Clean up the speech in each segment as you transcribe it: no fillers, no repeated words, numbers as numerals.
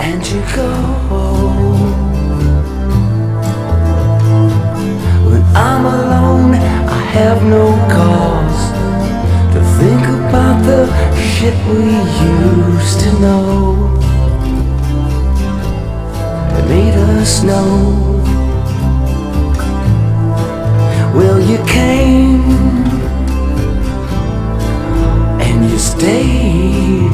and you go. When I'm alone, I have no cause to think about the shit we used to know that made us know. Well, you came and you stayed.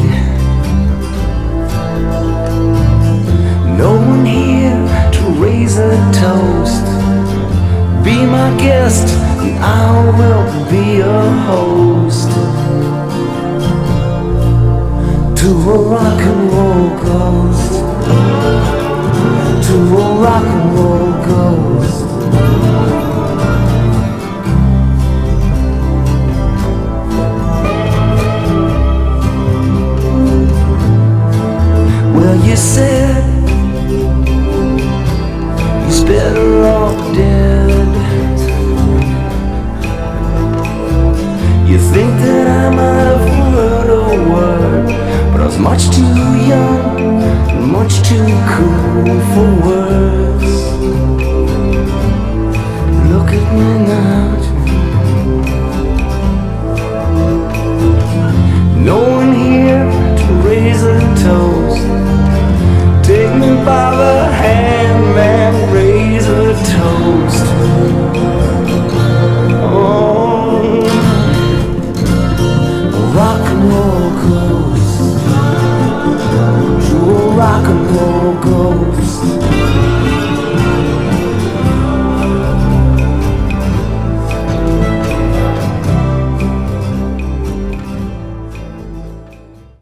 No one here to raise a toast. Be my guest and I will be a host to a rock and roll ghost, to a rock and roll ghost. Well, you said he's better off dead. You think that I might have heard a word, but I was much too young and much too cool for words. Look at me now. No one here to raise a toast. Take me by